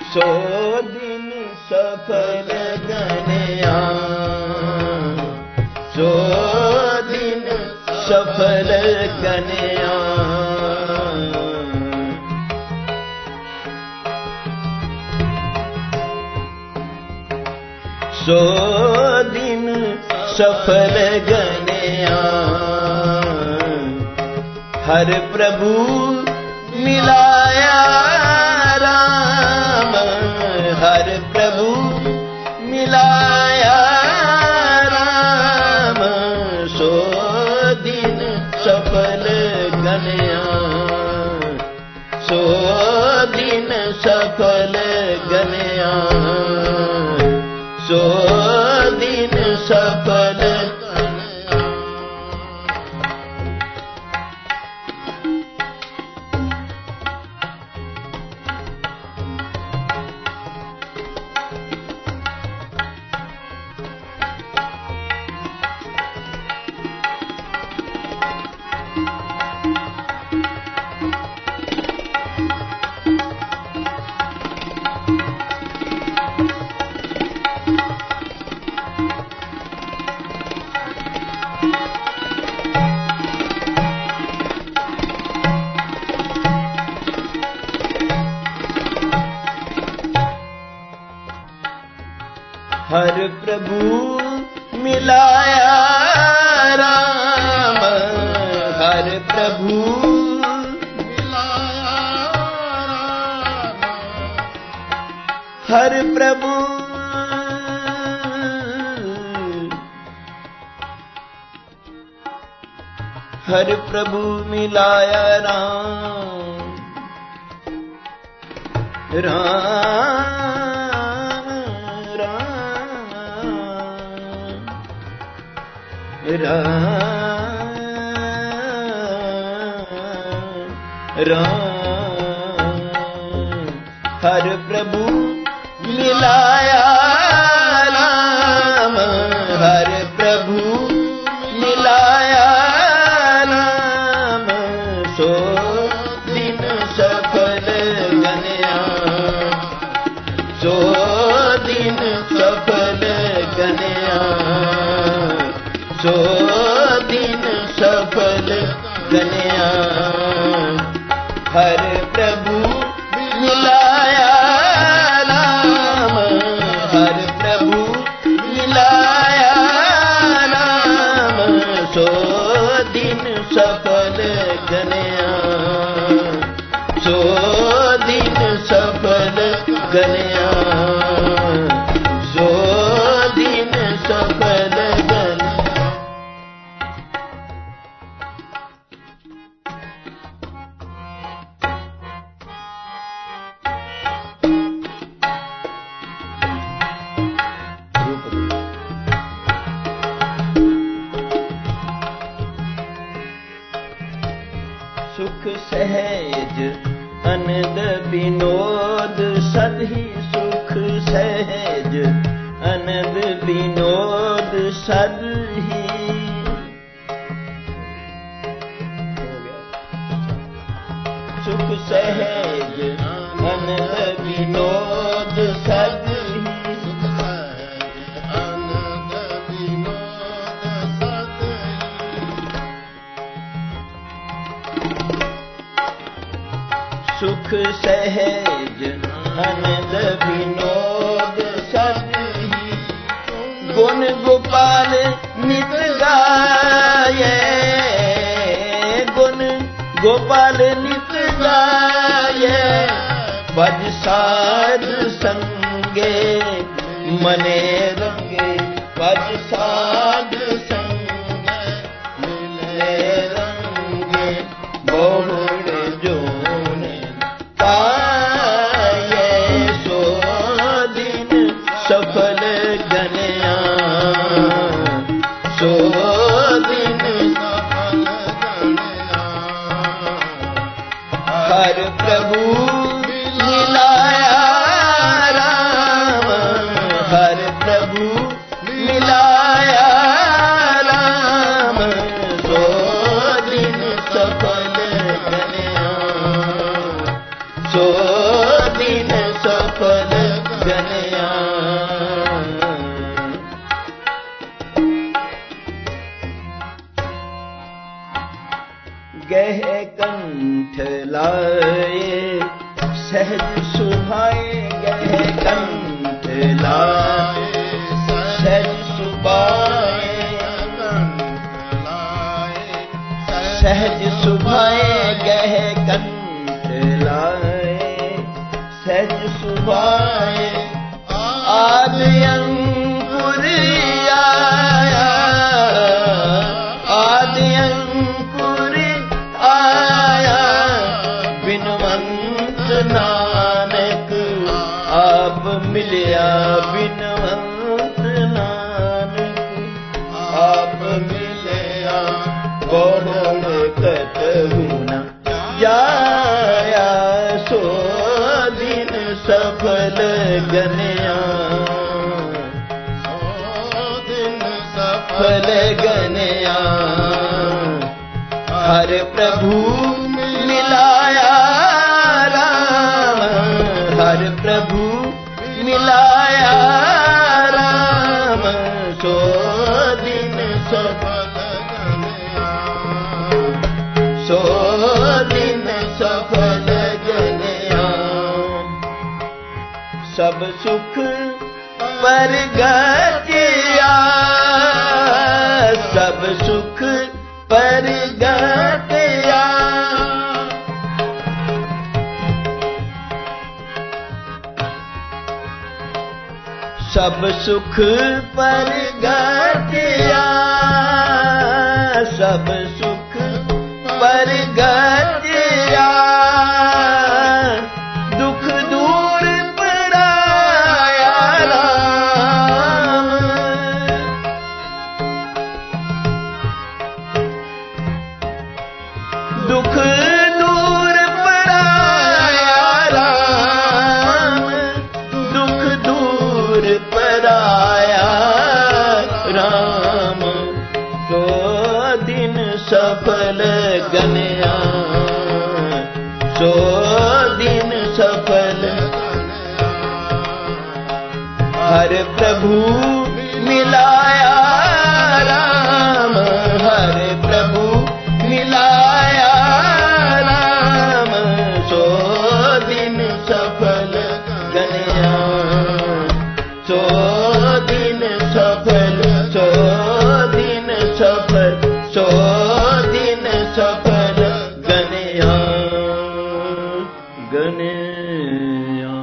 सो दिन सफल गणया, सो दिन सफल गणया। सो दिन सफल गणया, हर प्रभु मिलाया राम, हर प्रभु मिलाया राम। सो दिन सफल गणया, सो दिन सफल गणया, सो दिन सफल। हर प्रभु मिलाया राम, हर प्रभु मिलाया राम, हर प्रभु हर प्रभु मिलाया राम, राम राम, हर प्रभु मिलाया राम, हर प्रभु मिलाया राम। सो दिन सफल गणया, सो दिन सफल गणया, सो दिन सफल गणया। हर प्रभु मिलाया राम, हर प्रभु मिलाया राम। सो दिन सफल गणया, सो दिन सफल गणया, सो दिन सफल गणया। सुख सहज अनंद विनोद सदहि, सुख सहज अनंद विनोद सदहि। सुख सहज अनंद विनोद सदहि, सुख सहज अनंद विनोद सदहि। गुण गोपाल नित गाये, गुण गोपाल नित गाये। भज साध संगे मने रंगे, भज साध संगे मने रंगे। बहुड़ जोन पाये, सो दिन सफल गणया, सो दिन सफल गणया। हर प्रभु मिलाया राम, हर प्रभु मिलाया राम। सो दिन सफल गणया, सो दिन सफल गह कंठ लाए सहज सुभाए गह कंठ लाए सहज सुभाए सहज सुभाए गह कंठ लाए सहज सुभाए आदि अंकुर आया आदि अंकुर आया बिनवंत नानक आप मिलिया बिनवंत नानक आप मिलिया बहु कतहु न जाया सो दिन सफल गनया सफल गनया हर प्रभु मिलाया राम हर प्रभु मिलाया राम सो दिन सफल गनया सो दिन सफल गनया सब सुख पर गतिया सब सुख पर गतिया सब सुख पर गतिया सब सुख पर गतिया दुख दूर पराया राम दुख दूर पराया राम दुख दूर पराया राम तो दिन सफल गनया सो दिन सफल हर प्रभु मिलाया राम हर प्रभु मिलाया राम सो दिन सफल गनया सो दिन सफल सो दिन सफल सो दिन सफल गनया गनया